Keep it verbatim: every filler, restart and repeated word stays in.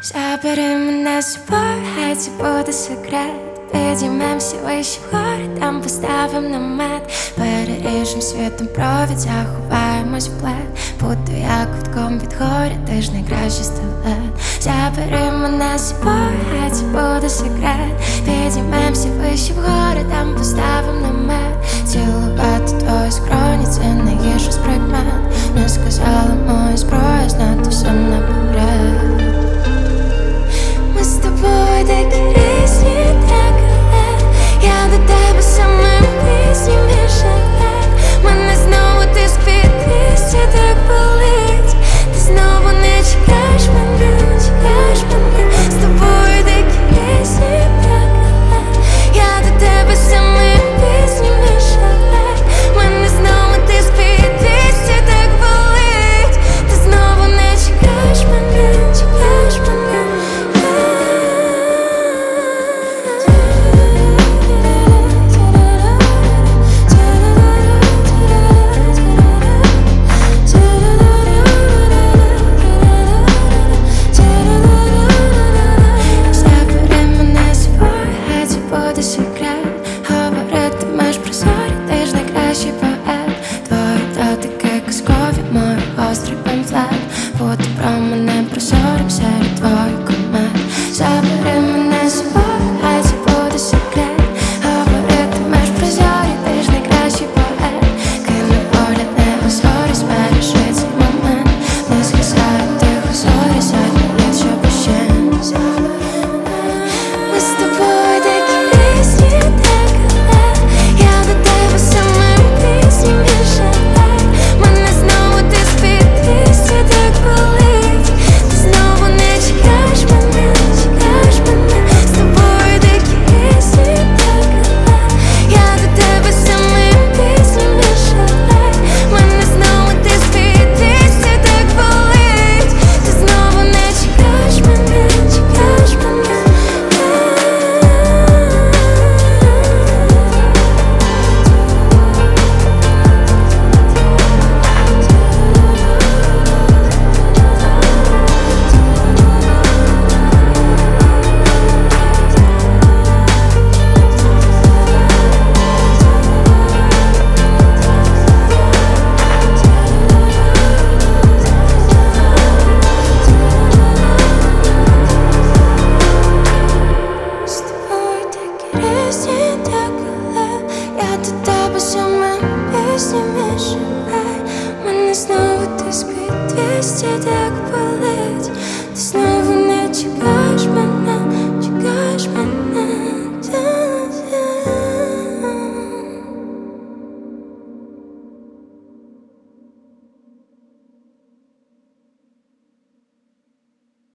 Забери мене з собою, хай це буде секрет. Підіймемся вище вгори, там поставим намет. Переріжем світом провід, заховаємось в плед. Буду як кутком від горя, ти ж найкращий стилет. Забери мене з собою, хай це буде секрет. Підіймемся вище вгори, там поставим намет. Цілувати твої скроні, це найгірше з прикмет. Не сказати